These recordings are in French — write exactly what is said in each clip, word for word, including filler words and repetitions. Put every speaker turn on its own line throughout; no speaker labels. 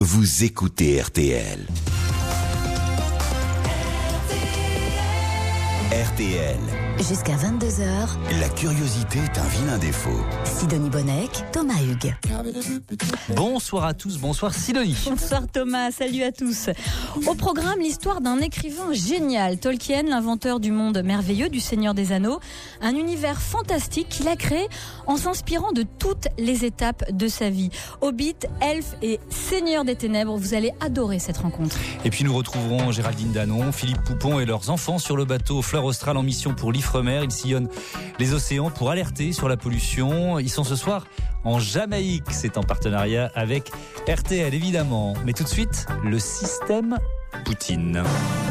Vous écoutez R T L. R T L.
Jusqu'à vingt-deux heures,
La curiosité est un vilain défaut.
Sidonie Bonnec, Thomas Hugues.
Bonsoir à tous, bonsoir Sidonie.
Bonsoir Thomas, salut à tous. Au programme, l'histoire d'un écrivain génial, Tolkien, l'inventeur du monde merveilleux du Seigneur des Anneaux, un univers fantastique qu'il a créé en s'inspirant de toutes les étapes de sa vie. Hobbit, elfe et Seigneur des Ténèbres, vous allez adorer cette rencontre.
Et puis nous retrouverons Géraldine Danon, Philippe Poupon et leurs enfants sur le bateau Fleur Austral en mission pour l'Ifremer. Ils sillonnent les océans pour alerter sur la pollution. Ils sont ce soir en Jamaïque. C'est en partenariat avec R T L évidemment. Mais tout de suite, le système Poutine.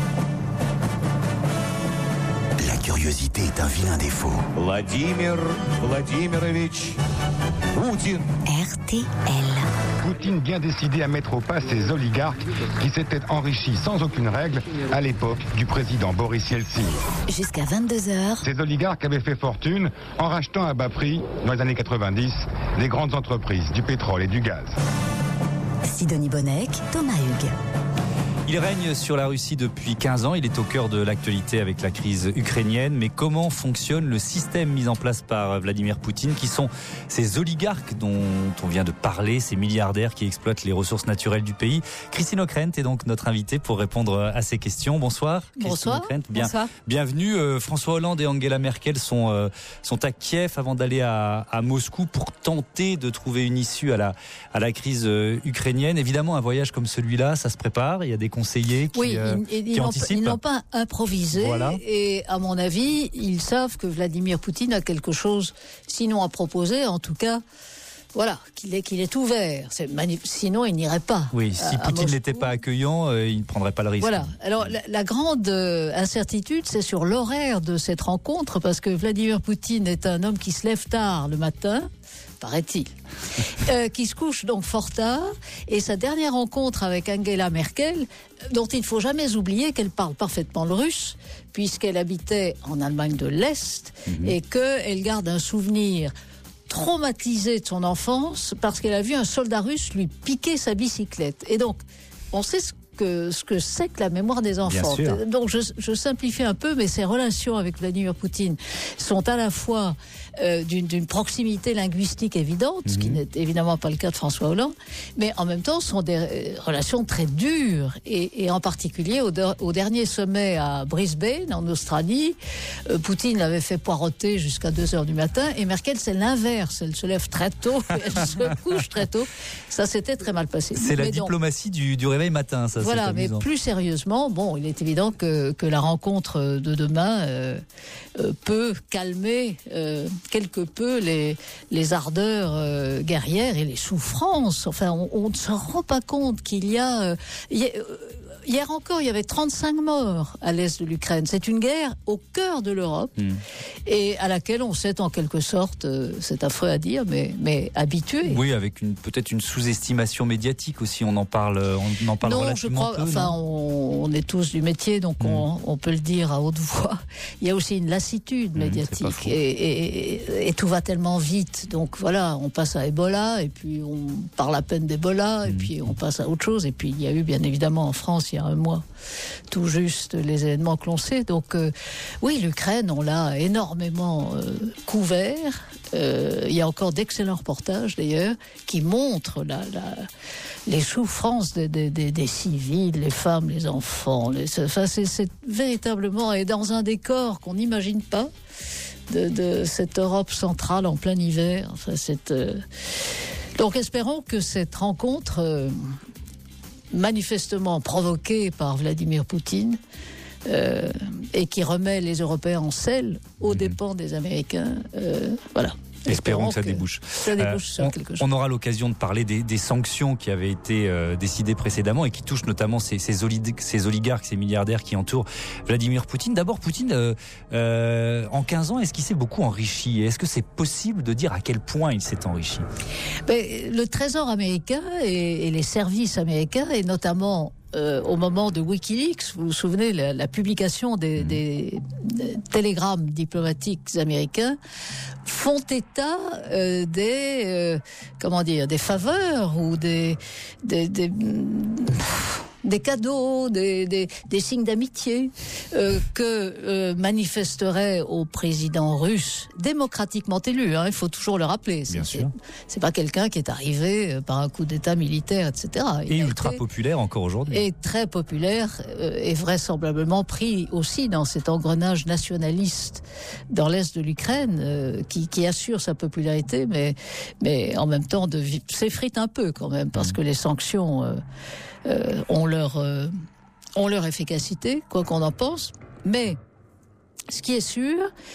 La curiosité est un vilain défaut.
Vladimir Vladimirovich Poutine.
R T L.
Poutine bien décidé à mettre au pas ces oligarques qui s'étaient enrichis sans aucune règle à l'époque du président Boris Yeltsin.
Jusqu'à vingt-deux heures,
Ces oligarques avaient fait fortune en rachetant à bas prix, dans les années quatre-vingt-dix, les grandes entreprises du pétrole et du gaz.
Sidonie Bonnec, Thomas Hugues.
Il règne sur la Russie depuis quinze ans. Il est au cœur de l'actualité avec la crise ukrainienne. Mais comment fonctionne le système mis en place par Vladimir Poutine, qui sont ces oligarques dont on vient de parler, ces milliardaires qui exploitent les ressources naturelles du pays? Christine Ockrent est donc notre invitée pour répondre à ces questions. Bonsoir.
Bonsoir.
Christine Ockrent. Bien,
Bonsoir.
Bienvenue. Euh, François Hollande et Angela Merkel sont, euh, sont à Kiev avant d'aller à, à Moscou pour tenter de trouver une issue à la, à la crise euh, ukrainienne. Évidemment, un voyage comme celui-là, ça se prépare. Il y a des conseillers qui,
oui,
euh,
ils,
qui
ils,
anticipent.
n'ont, ils n'ont pas improvisé.
Voilà.
Et à mon avis, ils savent que Vladimir Poutine a quelque chose, sinon à proposer, en tout cas, voilà, qu'il est, qu'il est ouvert. C'est mani- sinon, il n'irait pas.
Oui, si
à, à
Poutine
Moscou.
n'était pas accueillant, euh, il ne prendrait pas le risque.
Voilà. Alors, la, la grande euh, incertitude, c'est sur l'horaire de cette rencontre, parce que Vladimir Poutine est un homme qui se lève tard le matin, paraît-il, euh, qui se couche donc fort tard, et sa dernière rencontre avec Angela Merkel, dont il ne faut jamais oublier qu'elle parle parfaitement le russe, puisqu'elle habitait en Allemagne de l'Est, mmh. et qu'elle garde un souvenir traumatisé de son enfance, parce qu'elle a vu un soldat russe lui piquer sa bicyclette. Et donc, on sait ce que, ce que c'est que la mémoire des enfants. Donc, je, je simplifie un peu, mais ses relations avec Vladimir Poutine sont à la fois euh, d'une, d'une proximité linguistique évidente, mm-hmm. ce qui n'est évidemment pas le cas de François Hollande, mais en même temps sont des euh, relations très dures, et, et en particulier au, de, au dernier sommet à Brisbane, en Australie, euh, Poutine l'avait fait poireauter jusqu'à deux heures du matin, et Merkel, c'est l'inverse, elle se lève très tôt, et elle se couche très tôt. Ça s'était très mal passé.
C'est
mais
la
donc,
diplomatie du, du réveil matin, ça.
Voilà, mais plus sérieusement, bon, il est évident que, que la rencontre de demain euh, euh, peut calmer euh, quelque peu les, les ardeurs euh, guerrières et les souffrances. Enfin, on, on ne se rend pas compte qu'il y a... Euh, y a euh, Hier encore, il y avait trente-cinq morts à l'est de l'Ukraine. C'est une guerre au cœur de l'Europe, mmh. et à laquelle on s'est en quelque sorte, euh, c'est affreux à dire, mais, mais habitué.
Oui, avec une, peut-être une sous-estimation médiatique aussi. On en parle, on en parle
non,
relativement
je crois,
peu.
Enfin,
non
on, on est tous du métier, donc mmh. on, on peut le dire à haute voix. Il y a aussi une lassitude médiatique, mmh, et, et, et, et tout va tellement vite. Donc voilà, on passe à Ebola, et puis on parle à peine d'Ebola, mmh. et puis on passe à autre chose. Et puis il y a eu bien évidemment en France, il y a un mois, tout juste les événements que l'on sait. Donc euh, oui, l'Ukraine, on l'a énormément euh, couvert. Euh, il y a encore d'excellents reportages d'ailleurs qui montrent la, la, les souffrances des, des, des, des civils, les femmes, les enfants. Les, enfin, c'est, c'est véritablement, et dans un décor qu'on n'imagine pas, de, de cette Europe centrale en plein hiver. Enfin, c'est, euh... donc espérons que cette rencontre euh, manifestement provoqué par Vladimir Poutine euh, et qui remet les Européens en selle aux mmh. dépens des Américains. Euh, voilà.
Espérons que ça débouche.
Ça débouche
euh,
sur
on,
quelque chose.
On aura l'occasion de parler des, des sanctions qui avaient été euh, décidées précédemment et qui touchent notamment ces, ces, oli- ces oligarques, ces milliardaires qui entourent Vladimir Poutine. D'abord, Poutine, euh, euh, en quinze ans, est-ce qu'il s'est beaucoup enrichi? Et est-ce que c'est possible de dire à quel point il s'est enrichi?
Mais le Trésor américain et, et les services américains, et notamment euh, au moment de Wikileaks, vous vous souvenez, la, la publication des, des, des télégrammes diplomatiques américains, font état euh, des, euh, comment dire, des faveurs ou des, des, des des cadeaux, des, des, des signes d'amitié euh, que euh, manifesterait au président russe, démocratiquement élu, hein, il faut toujours le rappeler. C'est,
Bien
c'est,
sûr.
c'est pas quelqu'un qui est arrivé euh, par un coup d'état militaire, et cetera. Il
Et
a
ultra
été-
populaire encore aujourd'hui.
et très populaire euh, et vraisemblablement pris aussi dans cet engrenage nationaliste dans l'est de l'Ukraine euh, qui, qui assure sa popularité, mais, mais en même temps de vi- s'effrite un peu quand même parce que les sanctions euh, euh, ont leur euh, ont leur efficacité, quoi qu'on en pense. Mais ce qui est sûr,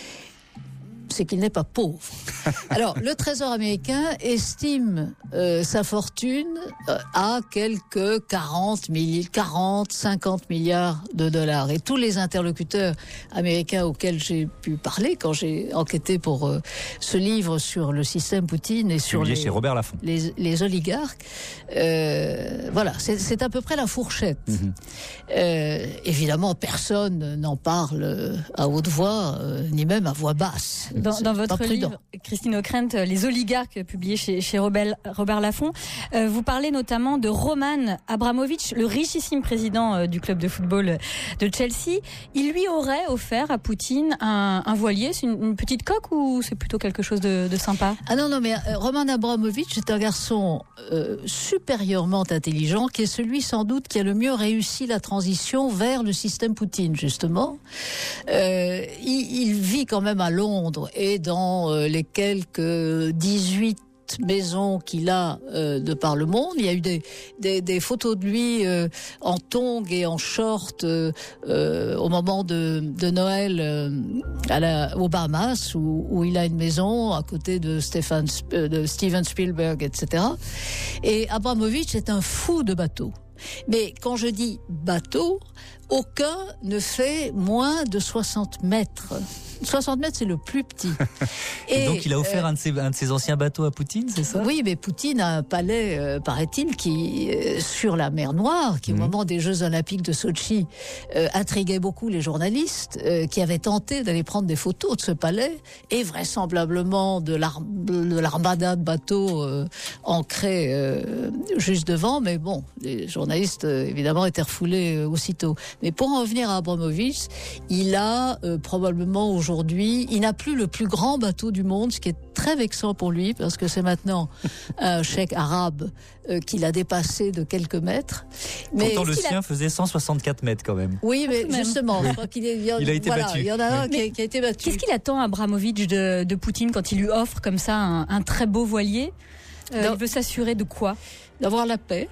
c'est qu'il n'est pas pauvre. Alors, le Trésor américain estime euh, sa fortune euh, à quelques quarante, mille, quarante, cinquante milliards de dollars. Et tous les interlocuteurs américains auxquels j'ai pu parler quand j'ai enquêté pour euh, ce livre sur le système Poutine et sur
Publié
les,
chez Robert Laffont.
les, les oligarques, euh, voilà, c'est, c'est à peu près la fourchette.
Mhm.
Euh, évidemment, personne n'en parle à haute voix, euh, ni même à voix basse.
Dans,
C'est
dans
pas
votre
prudent.
livre, Christine Ockrent, Les oligarques, publié chez, chez Robert, Robert Laffont, euh, vous parlez notamment de Roman Abramovich, le richissime président euh, du club de football de Chelsea. Il lui aurait offert à Poutine un, un voilier. C'est une, une petite coque ou c'est plutôt quelque chose de, de sympa?
Ah non, non, mais euh, Roman Abramovich est un garçon euh, supérieurement intelligent, qui est celui sans doute qui a le mieux réussi la transition vers le système Poutine, justement. Euh, il, il vit quand même à Londres et dans euh, les quelques dix-huit maisons qu'il a euh, de par le monde. Il y a eu des, des, des photos de lui euh, en tongs et en short euh, euh, au moment de, de Noël euh, à la, aux Bahamas, où, où il a une maison à côté de, Stéphane, euh, de Steven Spielberg, et cetera. Et Abramovich est un fou de bateau. Mais quand je dis bateau, aucun ne fait moins de soixante mètres. soixante mètres, c'est le plus petit.
Et, donc il a offert
euh,
un, de ses, un de ses anciens bateaux à Poutine, c'est ça?
Oui, mais Poutine a un palais, euh, paraît-il, qui euh, sur la mer Noire, qui
Mmh.
au moment des Jeux Olympiques de Sochi euh, intriguait beaucoup les journalistes euh, qui avaient tenté d'aller prendre des photos de ce palais et vraisemblablement de, l'ar- de l'armada de bateaux euh, ancrés euh, juste devant. Mais bon, les journalistes euh, évidemment étaient refoulés euh, aussitôt. Mais pour en revenir à Abramovich, il a euh, probablement aujourd'hui, il n'a plus le plus grand bateau du monde, ce qui est très vexant pour lui parce que c'est maintenant un cheikh arabe euh, qu'il a dépassé de quelques mètres. Mais
Pourtant le
est-ce qu'il a-
sien faisait cent soixante-quatre mètres quand même.
Oui, mais
Tout de même.
justement, je crois qu'il est, il y a,
Il a été
voilà,
battu.
il y en a un
Oui.
qui a, qui a été battu.
Qu'est-ce qu'il attend, Abramovich, de, de Poutine quand il lui offre comme ça un, un très beau voilier? Euh,
Non.
il veut s'assurer de quoi?
D'avoir la paix,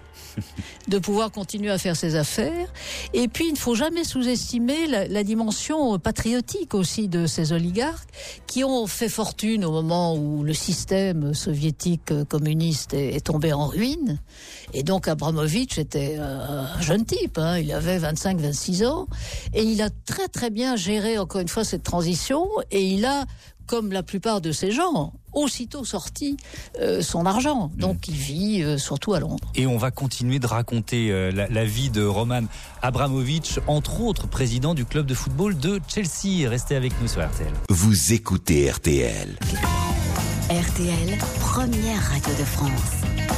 de pouvoir continuer à faire ses affaires. Et puis, il ne faut jamais sous-estimer la, la dimension patriotique aussi de ces oligarques qui ont fait fortune au moment où le système soviétique euh, communiste est, est tombé en ruine. Et donc, Abramovich était euh, un jeune type, hein, il avait vingt-cinq vingt-six ans. Et il a très très bien géré, encore une fois, cette transition. Et il a, comme la plupart de ces gens, aussitôt sorti euh, son argent. Donc il vit euh, surtout à Londres.
Et on va continuer de raconter euh, la, la vie de Roman Abramovich, entre autres président du club de football de Chelsea. Restez avec nous sur R T L.
Vous écoutez R T L.
R T L, première radio de France.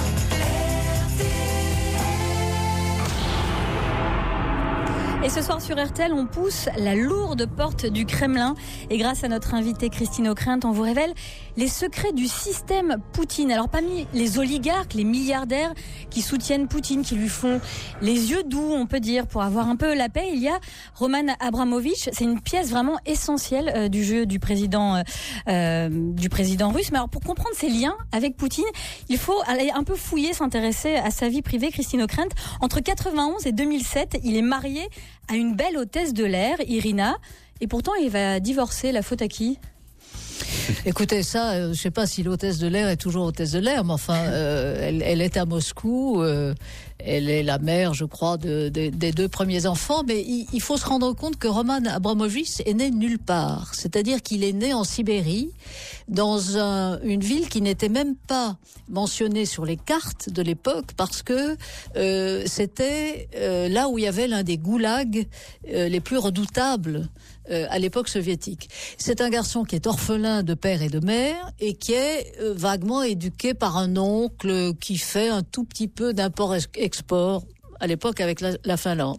Et ce soir sur R T L, on pousse la lourde porte du Kremlin. Et grâce à notre invitée Christine Ockrent, on vous révèle les secrets du système Poutine. Alors parmi les oligarques, les milliardaires qui soutiennent Poutine, qui lui font les yeux doux, on peut dire, pour avoir un peu la paix, il y a Roman Abramovich. C'est une pièce vraiment essentielle euh, du jeu du président, euh, du président russe. Mais alors pour comprendre ses liens avec Poutine, il faut aller un peu fouiller, s'intéresser à sa vie privée. Christine Ockrent, entre quatre-vingt-onze et deux mille sept, il est marié à une belle hôtesse de l'air, Irina, et pourtant il va divorcer. La faute à qui?
Écoutez, ça, euh, je ne sais pas si l'hôtesse de l'air est toujours hôtesse de l'air, mais enfin, euh, elle, elle est à Moscou, euh, elle est la mère, je crois, de, de, des deux premiers enfants. Mais il, il faut se rendre compte que Roman Abramovich est né nulle part. C'est-à-dire qu'il est né en Sibérie, dans un, une ville qui n'était même pas mentionnée sur les cartes de l'époque, parce que euh, c'était euh, là où il y avait l'un des goulags euh, les plus redoutables euh, à l'époque soviétique. C'est un garçon qui est orphelin de père et de mère et qui est euh, vaguement éduqué par un oncle qui fait un tout petit peu d'import-export à l'époque avec la, la Finlande.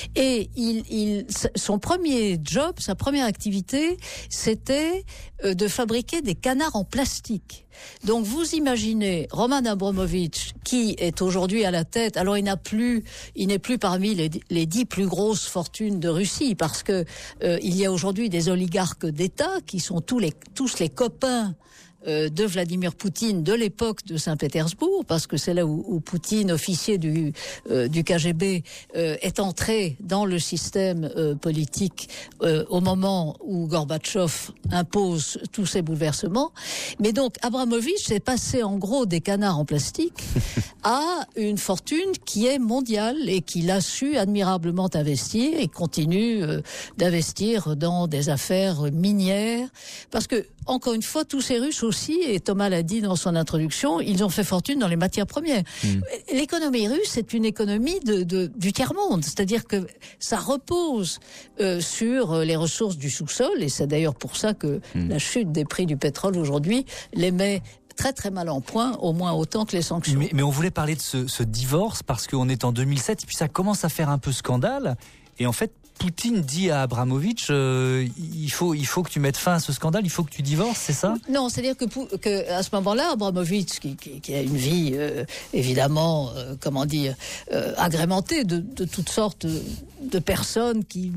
Et il, il, son premier job, sa première activité, c'était euh, de fabriquer des canards en plastique. Donc vous imaginez Roman Abramovich qui est aujourd'hui à la tête. Alors il n'a plus, il n'est plus parmi les, les dix plus grosses fortunes de Russie parce que euh, il y a aujourd'hui des oligarques d'État qui sont tous les tous les copains de Vladimir Poutine de l'époque de Saint-Pétersbourg, parce que c'est là où, où Poutine, officier du, euh, du K G B, euh, est entré dans le système euh, politique euh, au moment où Gorbatchev impose tous ces bouleversements. Mais donc Abramovich est passé en gros des canards en plastique à une fortune qui est mondiale et qu'il a su admirablement investir et continue euh, d'investir dans des affaires minières, parce que encore une fois, tous ces Russes aussi, et Thomas l'a dit dans son introduction, ils ont fait fortune dans les matières premières. Mmh. L'économie russe est une économie de, de, du tiers-monde, c'est-à-dire que ça repose euh, sur les ressources du sous-sol, et c'est d'ailleurs pour ça que mmh. la chute des prix du pétrole aujourd'hui les met très très mal en point, au moins autant que les sanctions.
Mais, mais on voulait parler de ce, ce divorce parce qu'on est en deux mille sept, et puis ça commence à faire un peu scandale, et en fait, Poutine dit à Abramovich, euh, il faut, il faut que tu mettes fin à ce scandale, il faut que tu divorces, c'est ça ?
Non, c'est-à-dire que, que à ce moment-là, Abramovich, qui, qui, qui a une vie euh, évidemment, euh, comment dire, euh, agrémentée de, de toutes sortes de personnes, qui,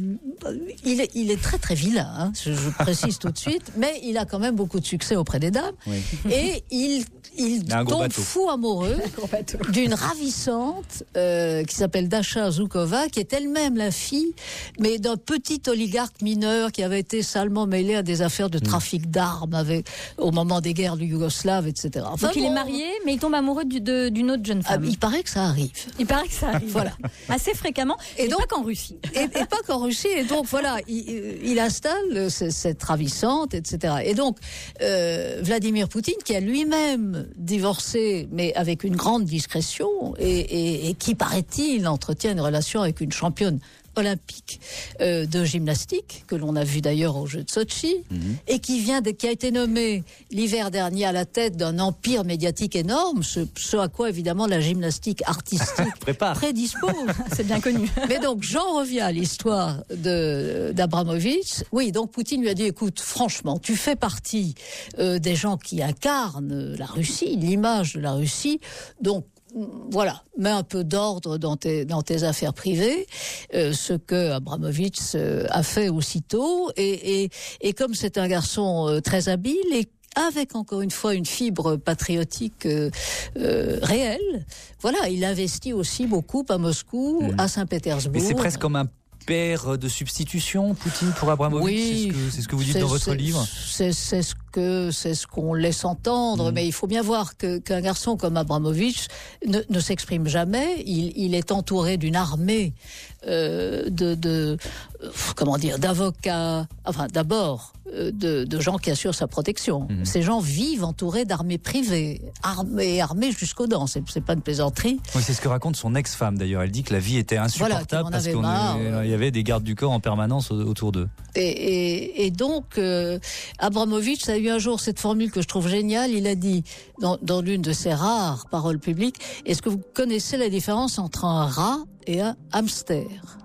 il est, il est très très vilain, hein, je, je précise tout de suite, mais il a quand même beaucoup de succès auprès des dames, oui. Et il il tombe fou amoureux d'une ravissante euh, qui s'appelle Dasha Zhukova, qui est elle-même la fille, mais d'un petit oligarque mineur qui avait été salement mêlé à des affaires de trafic mmh. d'armes avec, au moment des guerres yougoslaves, et cetera.
Enfin, donc bon, il est marié, mais il tombe amoureux du, de, d'une autre jeune femme.
Ah, il paraît que ça arrive.
Il paraît que ça arrive.
Voilà.
Assez fréquemment, et, et donc, pas qu'en Russie.
Et, et pas qu'en Russie. Et donc, voilà, il, il installe cette ravissante, et cetera. Et donc, euh, Vladimir Poutine, qui a lui-même divorcé, mais avec une grande discrétion, et, et, et qui, paraît-il, entretient une relation avec une championne olympique euh, de gymnastique, que l'on a vu d'ailleurs aux Jeux de Sotchi, mmh. et qui vient de, qui a été nommé l'hiver dernier à la tête d'un empire médiatique énorme, ce, ce à quoi évidemment la gymnastique artistique prédispose.
C'est bien connu.
Mais donc j'en reviens à l'histoire de d'Abramovich. Oui, donc Poutine lui a dit, écoute, franchement, tu fais partie euh, des gens qui incarnent la Russie, l'image de la Russie, donc voilà, mets un peu d'ordre dans tes, dans tes affaires privées, euh, ce que Abramovich euh, a fait aussitôt, et, et, et comme c'est un garçon euh, très habile et avec encore une fois une fibre patriotique euh, euh, réelle, voilà, il investit aussi beaucoup à Moscou, mmh. à Saint-Pétersbourg.
Mais c'est presque comme un père de substitution, Poutine, pour Abramovich,
oui,
c'est, ce que, c'est ce que vous dites dans votre livre.
C'est, c'est ce que c'est ce qu'on laisse entendre, mmh. mais il faut bien voir que qu'un garçon comme Abramovich ne, ne s'exprime jamais. Il, il est entouré d'une armée euh, de, de comment dire d'avocats. Enfin, d'abord euh, de, de gens qui assurent sa protection. Mmh. Ces gens vivent entourés d'armées privées, armées, armées jusqu'aux dents. C'est, c'est pas une plaisanterie.
Oui, c'est ce que raconte son ex-femme d'ailleurs. Elle dit que la vie était insupportable voilà, parce qu'il y avait des gardes du corps en permanence autour d'eux.
Et, et, et donc, euh, Abramovich a eu un jour cette formule que je trouve géniale. Il a dit, dans, dans l'une de ses rares paroles publiques, est-ce que vous connaissez la différence entre un rat et un hamster ?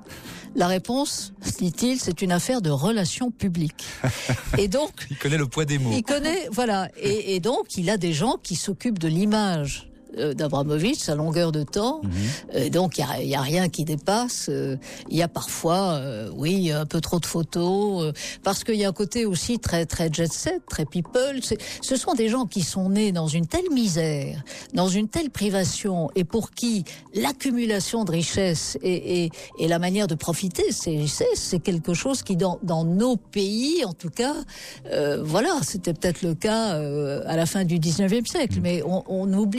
La réponse, dit-il, c'est une affaire de relations publiques. Et donc,
il connaît le poids des mots.
Il connaît, voilà. Et, et donc, il a des gens qui s'occupent de l'image d'Abramovich à longueur de temps, mmh. euh, donc il y, y a rien qui dépasse. Il euh, y a parfois, euh, oui, un peu trop de photos, euh, parce qu'il y a un côté aussi très très jet set, très people. C'est, ce sont des gens qui sont nés dans une telle misère, dans une telle privation, et pour qui l'accumulation de richesses et, et, et la manière de profiter de ces richesses, c'est quelque chose qui dans, dans nos pays, en tout cas, euh, voilà, c'était peut-être le cas euh, à la fin du dix-neuvième siècle, mmh. mais on, on oublie ce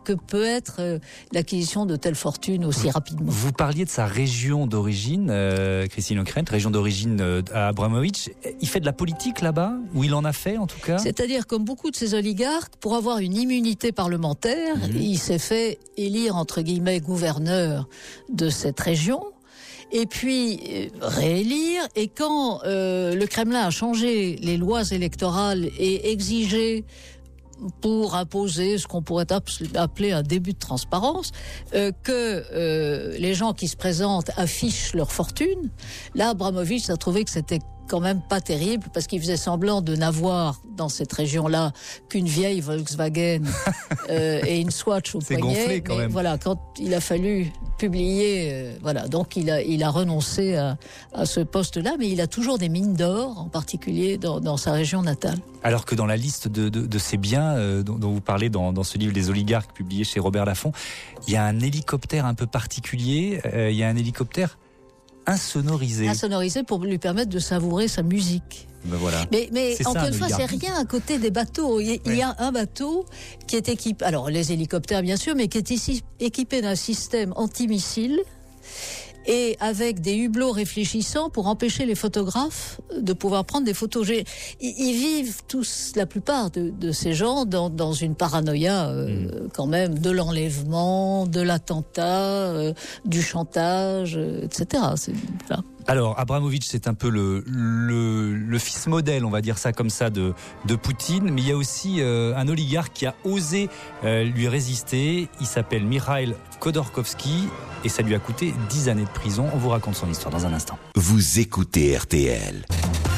que peut être euh, l'acquisition de telles fortunes aussi rapidement.
Vous parliez de sa région d'origine, euh, Christine Ockrent, région d'origine euh, à Abramovich. Il fait de la politique là-bas, ou il en a fait en tout cas?
C'est-à-dire, comme beaucoup de ces oligarques, pour avoir une immunité parlementaire, mmh. il s'est fait élire, entre guillemets, gouverneur de cette région. Et puis euh, réélire, et quand euh, le Kremlin a changé les lois électorales et exigé pour imposer ce qu'on pourrait appeler un début de transparence, euh, que euh, les gens qui se présentent affichent leur fortune, là Abramovich a trouvé que c'était quand même pas terrible, parce qu'il faisait semblant de n'avoir dans cette région-là qu'une vieille Volkswagen euh, et une Swatch au
C'est
poignet.
Gonflé, quand
mais
même.
Voilà, quand il a fallu publier, euh, voilà, donc il a il a renoncé à, à ce poste-là, mais il a toujours des mines d'or, en particulier dans, dans sa région natale.
Alors que dans la liste de, de, de ces biens euh, dont, dont vous parlez dans, dans ce livre Les oligarques publié chez Robert Laffont, il y a un hélicoptère un peu particulier. Euh, il y a un hélicoptère insonorisé.
Insonorisé pour lui permettre de savourer sa musique.
Ben voilà.
Mais, mais
C'est
encore
ça,
une fois, c'est rien à côté des bateaux. Il y, il y a un bateau qui est équipé, alors les hélicoptères bien sûr, mais qui est ici équipé d'un système antimissile et avec des hublots réfléchissants pour empêcher les photographes de pouvoir prendre des photos. J'ai, ils, ils vivent tous, la plupart de, de ces gens, dans, dans une paranoïa euh, mmh. quand même, de l'enlèvement, de l'attentat, euh, du chantage, euh, et cetera. C'est, voilà.
Alors, Abramovich, c'est un peu le, le, le fils modèle, on va dire ça comme ça, de, de Poutine. Mais il y a aussi euh, un oligarque qui a osé euh, lui résister. Il s'appelle Mikhail Khodorkovsky et ça lui a coûté dix années de prison. On vous raconte son histoire dans un instant.
Vous écoutez R T L.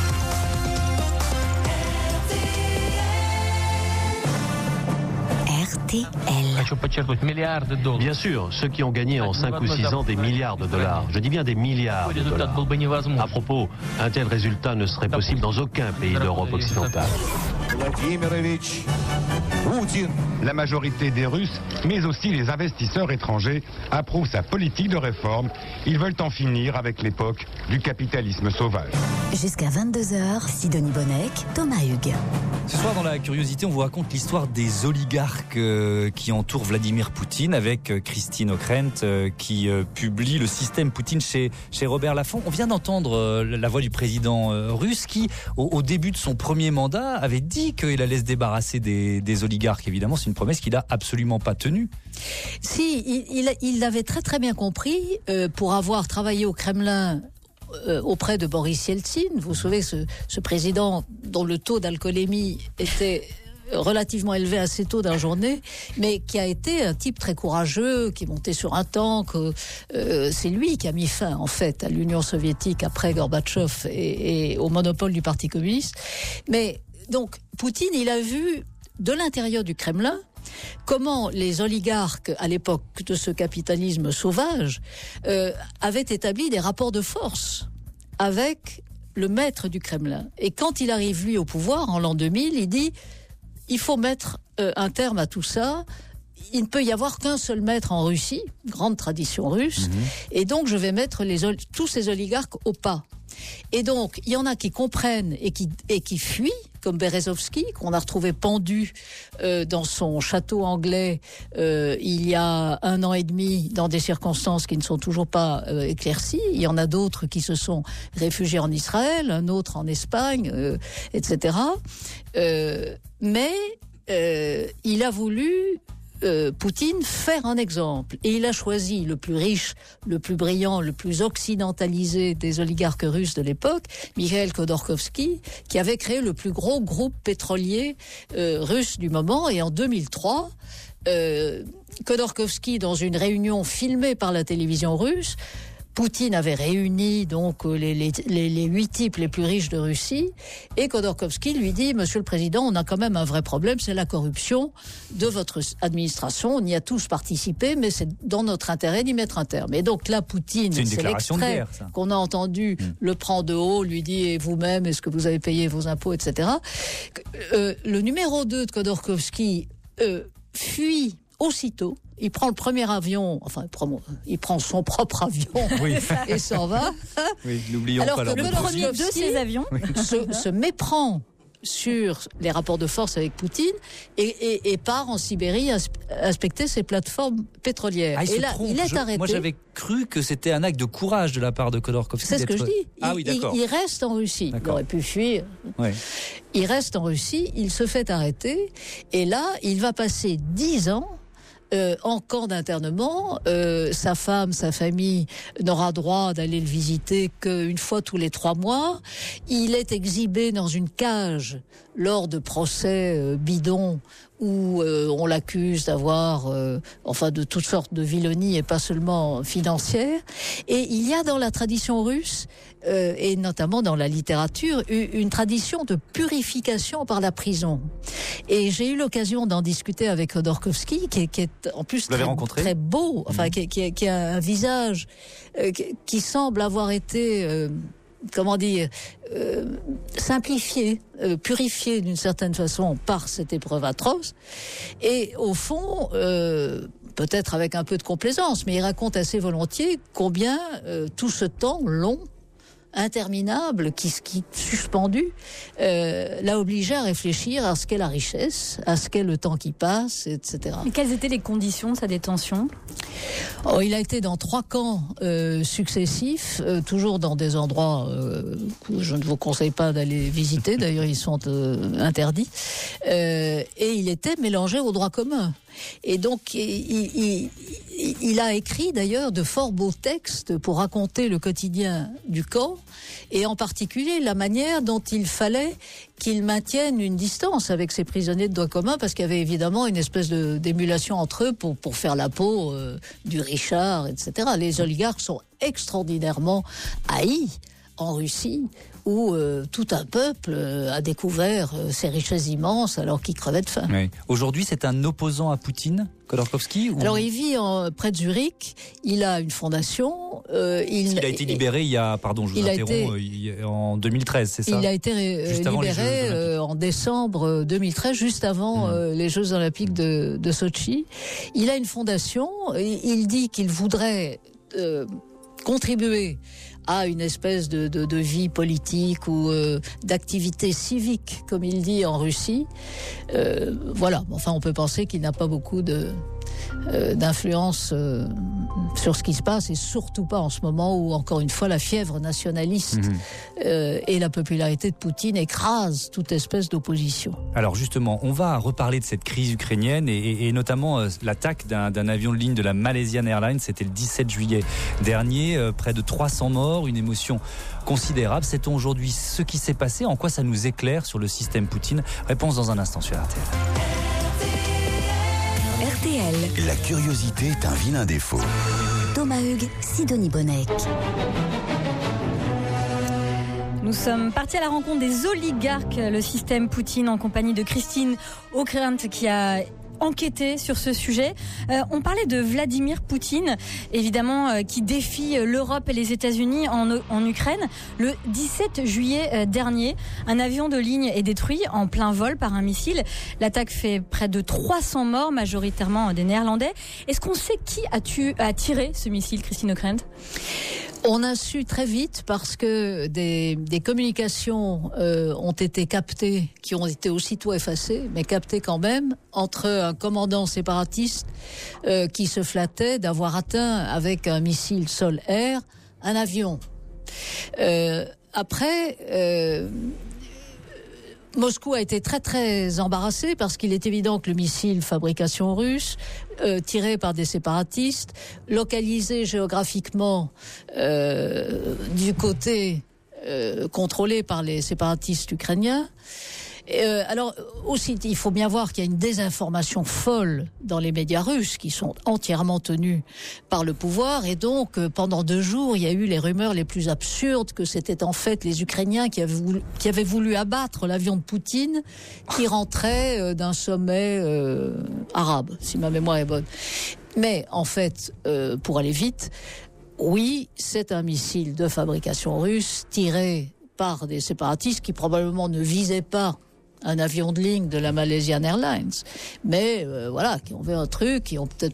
R T L.
Bien sûr, ceux qui ont gagné en cinq ou six ans des milliards de dollars. Je dis bien des milliards de dollars. À propos, un tel résultat ne serait possible dans aucun pays d'Europe occidentale.
Vladimirovich Poutine.
La majorité des Russes, mais aussi les investisseurs étrangers, approuvent sa politique de réforme. Ils veulent en finir avec l'époque du capitalisme sauvage.
Jusqu'à vingt-deux heures, Sidonie Bonnec, Thomas Hugues.
Ce soir, dans la curiosité, on vous raconte l'histoire des oligarques euh, qui entourent Vladimir Poutine, avec euh, Christine Ockrent euh, qui euh, publie le système Poutine chez, chez Robert Laffont. On vient d'entendre euh, la voix du président euh, russe qui, au, au début de son premier mandat, avait dit qu'il allait se débarrasser des, des oligarques. Évidemment, c'est une promesse qu'il n'a absolument pas tenue.
Si, il, il, il l'avait très très bien compris, euh, pour avoir travaillé au Kremlin euh, auprès de Boris Yeltsin. Vous savez, ce, ce président dont le taux d'alcoolémie était relativement élevé assez tôt dans la journée, mais qui a été un type très courageux, qui est monté sur un tank. Euh, c'est lui qui a mis fin, en fait, à l'Union soviétique après Gorbatchev et, et au monopole du Parti communiste. Mais donc, Poutine, il a vu de l'intérieur du Kremlin comment les oligarques, à l'époque de ce capitalisme sauvage, euh, avaient établi des rapports de force avec le maître du Kremlin. Et quand il arrive, lui, au pouvoir, en l'an deux mille, il dit « il faut mettre euh, un terme à tout ça ». Il ne peut y avoir qu'un seul maître en Russie, grande tradition russe, mmh. et donc je vais mettre les, tous ces oligarques au pas. Et donc, il y en a qui comprennent et qui, et qui fuient, comme Berezovsky, qu'on a retrouvé pendu euh, dans son château anglais euh, il y a un an et demi, dans des circonstances qui ne sont toujours pas euh, éclaircies. Il y en a d'autres qui se sont réfugiés en Israël, un autre en Espagne, euh, et cetera. Euh, mais euh, il a voulu... Euh, Poutine faire un exemple, et il a choisi le plus riche, le plus brillant, le plus occidentalisé des oligarques russes de l'époque, Mikhail Khodorkovsky, qui avait créé le plus gros groupe pétrolier euh, russe du moment. Et en deux mille trois, euh, Khodorkovsky, dans une réunion filmée par la télévision russe, Poutine avait réuni donc les, les, les, les huit types les plus riches de Russie, et Khodorkovsky lui dit « Monsieur le Président, on a quand même un vrai problème, c'est la corruption de votre administration. On y a tous participé, mais c'est dans notre intérêt d'y mettre un terme. » Et donc là, Poutine, c'est, c'est l'extrait de qu'on a entendu, mmh. le prend de haut, lui dit « Et vous-même, est-ce que vous avez payé vos impôts, et cetera » euh, Le numéro deux de Khodorkovsky euh, fuit aussitôt. Il prend le premier avion, enfin, il prend, il prend son propre avion oui. et s'en va.
Oui, n'oublions
Alors
pas
que le premier de ces avions oui. se, se méprend sur les rapports de force avec Poutine et, et, et part en Sibérie inspecter ses plateformes pétrolières.
Ah, il
et
se
là,
trompe.
il est
Je,
arrêté.
Moi, j'avais cru que c'était un acte de courage de la part de Khodorkovsky.
C'est ce que je dis.
Ah
il,
oui, d'accord.
il, il reste en Russie.
D'accord.
Il aurait pu fuir.
Ouais.
Il reste en Russie, il se fait arrêter, et là, il va passer dix ans Euh, en camp d'internement. Euh, sa femme, sa famille n'aura droit d'aller le visiter qu'une fois tous les trois mois. Il est exhibé dans une cage lors de procès euh, bidons où euh, on l'accuse d'avoir, euh, enfin, de toutes sortes de vilonies et pas seulement financières. Et il y a dans la tradition russe, euh, et notamment dans la littérature, une tradition de purification par la prison. Et j'ai eu l'occasion d'en discuter avec Khodorkovsky, qui est, qui est en plus très, très beau, enfin, mmh. qui, qui, qui a un visage euh, qui, qui semble avoir été... Euh, comment dire, euh, simplifié, euh, purifié d'une certaine façon par cette épreuve atroce. Et au fond, euh, peut-être avec un peu de complaisance, mais il raconte assez volontiers combien euh, tout ce temps long, interminable, qui, qui suspendu, euh, l'a obligé à réfléchir à ce qu'est la richesse, à ce qu'est le temps qui passe, et cetera.
Et quelles étaient les conditions de sa détention ?
Oh, il a été dans trois camps euh, successifs, euh, toujours dans des endroits euh, que je ne vous conseille pas d'aller visiter, d'ailleurs ils sont euh, interdits, euh, et il était mélangé au droit commun. Et donc, il, il, il a écrit d'ailleurs de fort beaux textes pour raconter le quotidien du camp, et en particulier la manière dont il fallait qu'il maintienne une distance avec ses prisonniers de droit commun, parce qu'il y avait évidemment une espèce de, d'émulation entre eux pour, pour faire la peau euh, du Richard, et cetera. Les oligarques sont extraordinairement haïs en Russie, où euh, tout un peuple euh, a découvert euh, ces richesses immenses alors qu'il crevait de faim.
Oui. Aujourd'hui, c'est un opposant à Poutine, Khodorkovsky ou...
Alors, il vit en, près de Zurich, il a une fondation... Euh, il,
il a été libéré il y a, pardon, je vous interromps, été, en deux mille treize, c'est ça ?
Il a été euh, libéré euh, en décembre deux mille treize, juste avant mmh. euh, les Jeux Olympiques de, de Sochi. Il a une fondation, il dit qu'il voudrait euh, contribuer à une espèce de, de, de vie politique ou euh, d'activité civique, comme il dit en Russie. Euh, voilà, enfin on peut penser qu'il n'a pas beaucoup de, euh, d'influence euh, sur ce qui se passe, et surtout pas en ce moment où, encore une fois, la fièvre nationaliste mmh. euh, et la popularité de Poutine écrasent toute espèce d'opposition.
Alors justement, on va reparler de cette crise ukrainienne et, et, et notamment euh, l'attaque d'un, d'un avion de ligne de la Malaysian Airlines. C'était le dix-sept juillet dernier, euh, près de trois cents morts, une émotion considérable. Sait-on aujourd'hui ce qui s'est passé ? En quoi ça nous éclaire sur le système Poutine ? Réponse dans un instant sur R T L.
R T L.
La curiosité est un vilain défaut.
Thomas Hugues, Sidonie Bonnec.
Nous sommes partis à la rencontre des oligarques, le système Poutine, en compagnie de Christine Ockrent, qui a enquêté sur ce sujet. Euh, on parlait de Vladimir Poutine, évidemment, euh, qui défie l'Europe et les États-Unis en, en Ukraine. Le dix-sept juillet euh, dernier, un avion de ligne est détruit en plein vol par un missile. L'attaque fait près de trois cents morts, majoritairement des Néerlandais. Est-ce qu'on sait qui a, tu, a tiré ce missile, Christine Ockrent ?
On a su très vite, parce que des, des communications euh, ont été captées, qui ont été aussitôt effacées, mais captées quand même, entre un commandant séparatiste euh, qui se flattait d'avoir atteint avec un missile sol-air un avion. Euh, après... Euh, Moscou a été très très embarrassé, parce qu'il est évident que le missile fabrication russe, euh, tiré par des séparatistes, localisé géographiquement euh, du côté euh, contrôlé par les séparatistes ukrainiens. Euh, alors aussi, il faut bien voir qu'il y a une désinformation folle dans les médias russes, qui sont entièrement tenus par le pouvoir, et donc euh, pendant deux jours il y a eu les rumeurs les plus absurdes que c'était en fait les Ukrainiens qui avaient voulu, qui avaient voulu abattre l'avion de Poutine, qui rentrait euh, d'un sommet euh, arabe, si ma mémoire est bonne. Mais en fait, euh, pour aller vite, oui, c'est un missile de fabrication russe tiré par des séparatistes qui probablement ne visaient pas un avion de ligne de la Malaysian Airlines, mais euh, voilà, qui ont vu un truc, qui ont peut-être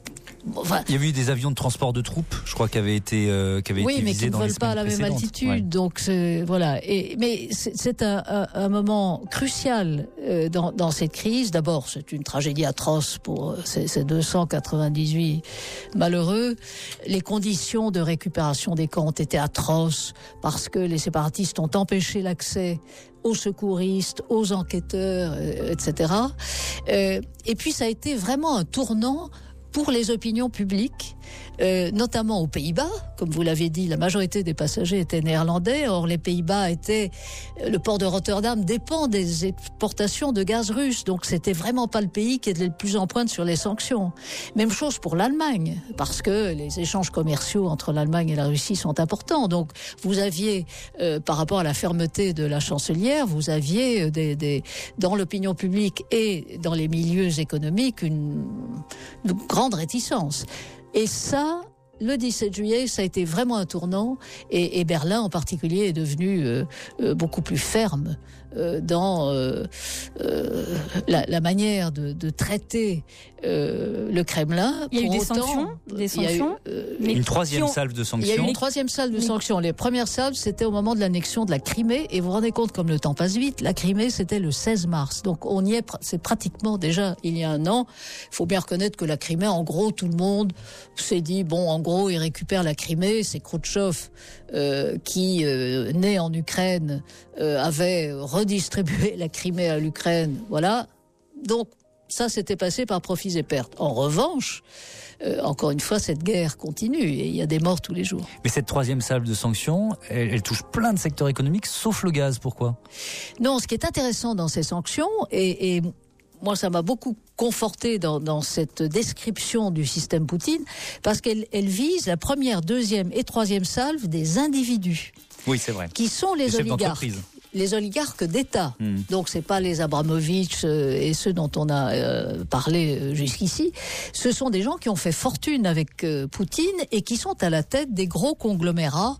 Enfin,
il y a eu des avions de transport de troupes, je crois, qui avaient été, euh, qui avaient
oui,
été
mais
visés
qui ne
dans les
volent pas à la
semaines
même
précédentes.
altitude.
Ouais.
Donc c'est, voilà. Et, mais c'est, c'est un, un, un moment crucial euh, dans, dans cette crise. D'abord, c'est une tragédie atroce pour euh, ces, ces deux cent quatre-vingt-dix-huit malheureux. Les conditions de récupération des camps ont été atroces parce que les séparatistes ont empêché l'accès aux secouristes, aux enquêteurs, euh, et cetera. Euh, et puis ça a été vraiment un tournant pour les opinions publiques, euh, notamment aux Pays-Bas. Comme vous l'avez dit, la majorité des passagers étaient néerlandais. Or, les Pays-Bas étaient... Le port de Rotterdam dépend des exportations de gaz russe. Donc, c'était vraiment pas le pays qui était le plus en pointe sur les sanctions. Même chose pour l'Allemagne, parce que les échanges commerciaux entre l'Allemagne et la Russie sont importants. Donc, vous aviez, euh, par rapport à la fermeté de la chancelière, vous aviez des, des, dans l'opinion publique et dans les milieux économiques une, une grande réticence. Et ça, le dix-sept juillet, ça a été vraiment un tournant, et, et Berlin en particulier est devenu euh, euh, beaucoup plus ferme euh, dans euh, euh, la, la manière de, de traiter euh, le Kremlin.
Il y a eu
Pour
des
autant,
sanctions, des sanctions.
Il y a eu, euh,
Mais
Une troisième
qui ont-
salve de
il
sanctions.
y a eu une troisième salve de
Mais-
sanctions. Les premières salves, c'était au moment de l'annexion de la Crimée. Et vous vous rendez compte comme le temps passe vite. La Crimée, c'était le seize mars. Donc on y est, pr- c'est pratiquement déjà il y a un an. Il faut bien reconnaître que la Crimée, en gros, tout le monde s'est dit, bon, en gros, il récupère la Crimée. C'est Khrouchtchev euh, qui, euh, né en Ukraine, euh, avait redistribué la Crimée à l'Ukraine. Voilà. Donc ça, c'était passé par profits et pertes. En revanche, euh, encore une fois, cette guerre continue et il y a des morts tous les jours.
Mais cette troisième salve de sanctions, elle, elle touche plein de secteurs économiques, sauf le gaz. Pourquoi ?
Non, ce qui est intéressant dans ces sanctions, et, et moi ça m'a beaucoup conforté dans, dans cette description du système Poutine, parce qu'elle elle vise la première, deuxième et troisième salve des individus,
Oui, c'est vrai.
qui sont les,
Les chefs
oligarques.
d'entreprise.
Les oligarques d'État.
Hmm.
Donc c'est pas les Abramovitch euh, et ceux dont on a euh, parlé euh, jusqu'ici. Ce sont des gens qui ont fait fortune avec euh, Poutine et qui sont à la tête des gros conglomérats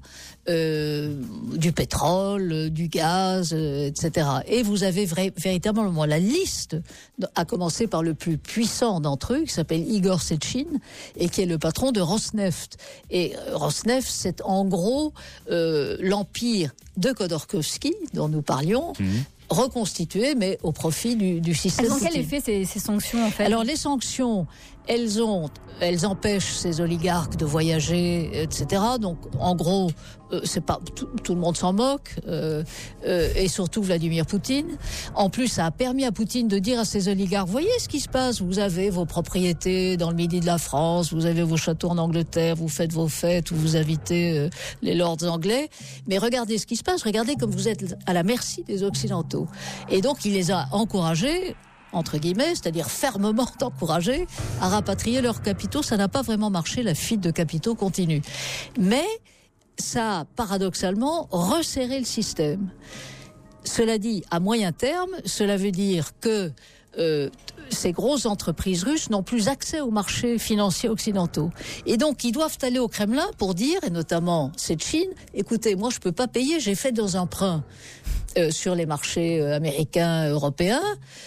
euh, du pétrole, euh, du gaz, euh, et cetera. Et vous avez vrai, véritablement la liste, à commencer par le plus puissant d'entre eux, qui s'appelle Igor Sechin, et qui est le patron de Rosneft. Et euh, Rosneft, c'est en gros euh, l'empire de Khodorkovsky, dont nous parlions,
Mmh.
reconstitué, mais au profit du, du système
Elles ont quel
Poutine.
effet ces, ces sanctions en fait?
Alors les sanctions, elles ont, elles empêchent ces oligarques de voyager, et cetera. Donc en gros, euh, c'est pas tout, tout le monde s'en moque, euh, euh, et surtout Vladimir Poutine. En plus, ça a permis à Poutine de dire à ces oligarques, voyez ce qui se passe, vous avez vos propriétés dans le midi de la France, vous avez vos châteaux en Angleterre, vous faites vos fêtes, où vous invitez euh, les lords anglais, mais regardez ce qui se passe, regardez comme vous êtes à la merci des Occidentaux. Et donc il les a encouragés, entre guillemets, c'est-à-dire fermement encouragés à rapatrier leurs capitaux. Ça n'a pas vraiment marché, la fuite de capitaux continue. Mais ça a paradoxalement resserré le système. Cela dit, à moyen terme, cela veut dire que euh, ces grosses entreprises russes n'ont plus accès aux marchés financiers occidentaux. Et donc, ils doivent aller au Kremlin pour dire, et notamment cette Chine, écoutez, moi je peux pas payer, j'ai fait des emprunts euh, sur les marchés euh, américains, européens,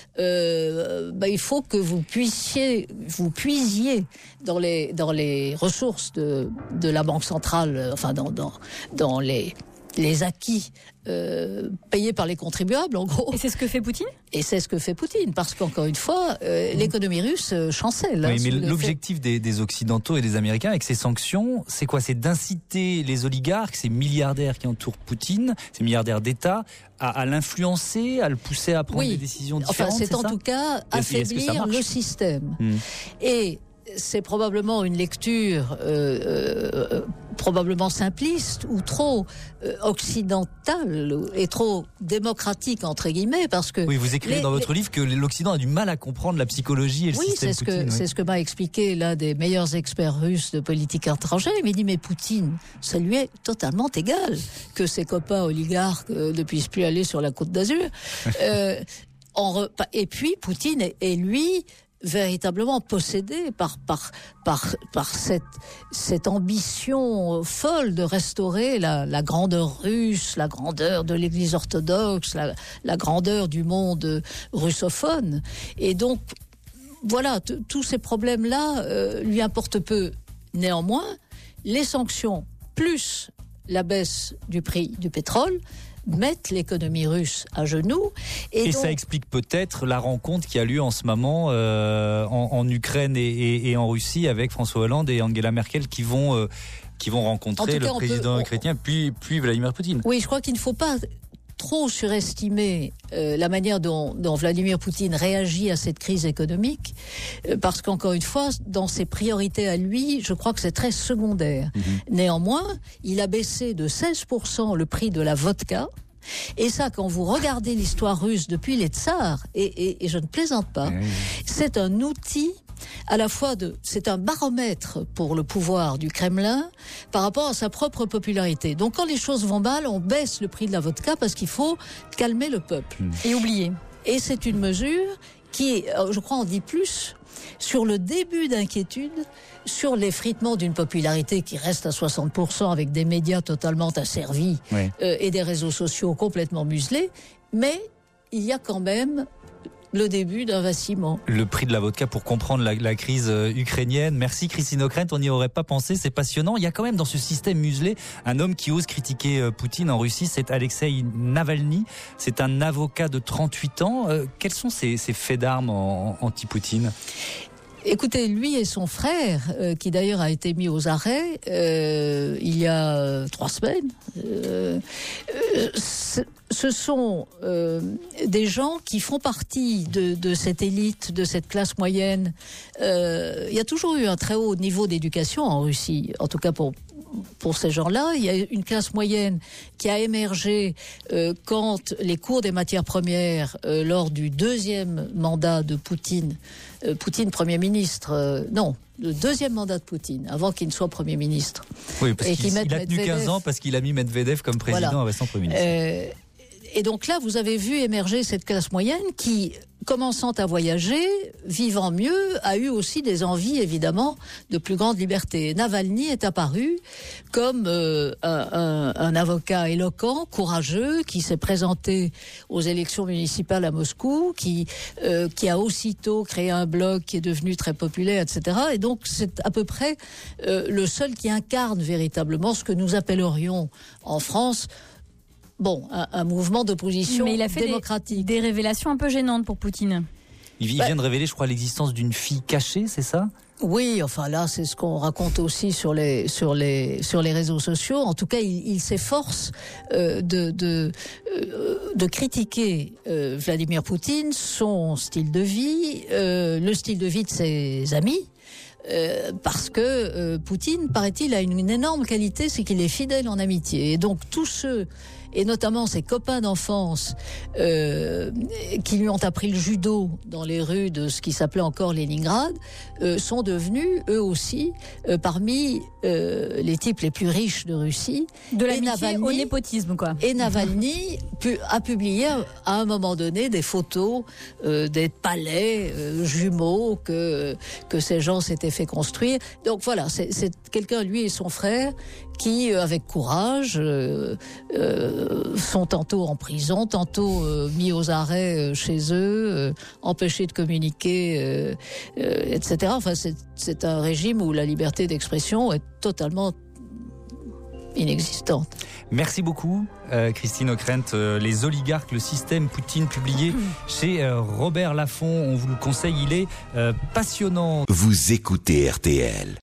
euh, bah, il faut que vous puissiez, vous puisiez dans les, dans les ressources de, de la Banque centrale, euh, enfin dans, dans, dans les... les acquis euh, payés par les contribuables, en gros.
Et c'est ce que fait Poutine?
Et c'est ce que fait Poutine, parce qu'encore une fois, euh, l'économie russe euh, chancelle.
Oui,
hein,
mais
sous l'effet-
l'objectif des, des Occidentaux et des Américains avec ces sanctions, c'est quoi? C'est d'inciter les oligarques, ces milliardaires qui entourent Poutine, ces milliardaires d'État, à, à l'influencer, à le pousser à prendre
Oui.
des décisions
Enfin,
différentes.
c'est en
ça
tout cas
Est-ce que ça
affaiblir
marche
le système.
Hmm.
Et c'est probablement une lecture euh, euh, probablement simpliste ou trop euh, occidentale et trop démocratique entre guillemets, parce que
Oui, vous écrivez
les-
dans votre livre que l'Occident a du mal à comprendre la psychologie et le
oui,
système
c'est ce
Poutine.
que
oui.
c'est ce que m'a expliqué l'un des meilleurs experts russes de politique étrangère. Il m'a dit mais Poutine, ça lui est totalement égal que ses copains oligarques euh, ne puissent plus aller sur la Côte d'Azur. euh, en re- et puis Poutine est, est lui véritablement possédé par par par par cette cette ambition folle de restaurer la, la grandeur russe, la grandeur de l'Église orthodoxe, la, la grandeur du monde russophone. Et donc voilà, t- tous ces problèmes-là euh, lui importent peu. Néanmoins, les sanctions plus la baisse du prix du pétrole mettent l'économie russe à genoux. Et,
et
donc,
ça explique peut-être la rencontre qui a lieu en ce moment euh, en, en Ukraine et, et, et en Russie avec François Hollande et Angela Merkel qui vont, euh, qui vont rencontrer
cas,
le président
peut,
ukrainien puis, puis Vladimir Poutine.
Oui, je crois qu'il ne faut pas trop surestimer euh, la manière dont, dont Vladimir Poutine réagit à cette crise économique, euh, parce qu'encore une fois, dans ses priorités à lui, je crois que c'est très secondaire. Mmh. Néanmoins, il a baissé de seize pour cent le prix de la vodka. Et ça, quand vous regardez l'histoire russe depuis les tsars, et, et, et je ne plaisante pas, mmh. c'est un outil à la fois de, c'est un baromètre pour le pouvoir du Kremlin par rapport à sa propre popularité. Donc quand les choses vont mal, on baisse le prix de la vodka parce qu'il faut calmer le peuple.
Et oublier.
Et c'est une mesure qui, je crois, en dit plus sur le début d'inquiétude, sur l'effritement d'une popularité qui reste à soixante pour cent avec des médias totalement asservis oui. euh, et des réseaux sociaux complètement muselés. Mais il y a quand même le début d'un vacillement.
Le prix de la vodka pour comprendre la, la crise ukrainienne. Merci Christine Ockrent, on n'y aurait pas pensé, c'est passionnant. Il y a quand même dans ce système muselé un homme qui ose critiquer Poutine en Russie, c'est Alexei Navalny. C'est un avocat de trente-huit ans. Euh, quels sont ses, ses faits d'armes en, en, anti-Poutine ?
Écoutez, lui et son frère, euh, qui d'ailleurs a été mis aux arrêts euh, il y a euh, trois semaines, euh, euh, ce sont euh, des gens qui font partie de, de cette élite, de cette classe moyenne. Euh, il y a toujours eu un très haut niveau d'éducation en Russie, en tout cas pour pour ces gens-là. Il y a une classe moyenne qui a émergé euh, quand les cours des matières premières, euh, lors du deuxième mandat de Poutine, euh, Poutine Premier ministre, euh, non, le deuxième mandat de Poutine, avant qu'il ne soit Premier ministre.
Oui, parce et qu'il il a tenu quinze ans parce qu'il a mis Medvedev comme président voilà. restant Premier ministre. Euh,
et donc là, vous avez vu émerger cette classe moyenne qui, commençant à voyager, vivant mieux, a eu aussi des envies, évidemment, de plus grande liberté. Navalny est apparu comme euh, un, un, un avocat éloquent, courageux, qui s'est présenté aux élections municipales à Moscou, qui, euh, qui a aussitôt créé un blog qui est devenu très populaire, et cetera. Et donc, c'est à peu près euh, le seul qui incarne véritablement ce que nous appellerions en France Bon, un, un mouvement d'opposition
Mais il a fait
démocratique.
Des, des révélations un peu gênantes pour Poutine.
Il, il bah, vient de révéler, je crois, l'existence d'une fille cachée, c'est ça ?
Oui, enfin là, c'est ce qu'on raconte aussi sur les sur les sur les réseaux sociaux. En tout cas, il, il s'efforce euh, de de euh, de critiquer euh, Vladimir Poutine, son style de vie, euh, le style de vie de ses amis. Euh, parce que euh, Poutine, paraît-il, a une, une énorme qualité, c'est qu'il est fidèle en amitié. Et donc tous ceux, et notamment ses copains d'enfance, euh, qui lui ont appris le judo dans les rues de ce qui s'appelait encore Leningrad, euh, sont devenus, eux aussi, euh, parmi euh, les types les plus riches de Russie.
De l'amitié au népotisme, quoi.
Et Navalny pu, a publié à un moment donné des photos euh, des palais euh, jumeaux que, que ces gens s'étaient fait construire. Donc voilà, c'est, c'est quelqu'un, lui et son frère, qui, avec courage, euh, euh, sont tantôt en prison, tantôt euh, mis aux arrêts euh, chez eux, euh, empêchés de communiquer, euh, euh, et cetera. Enfin, c'est, c'est un régime où la liberté d'expression est totalement inexistante.
Merci beaucoup, euh, Christine Ockrent. Euh, les oligarques, le système Poutine, publié chez euh, Robert Laffont. On vous le conseille, il est euh, passionnant.
Vous écoutez R T L.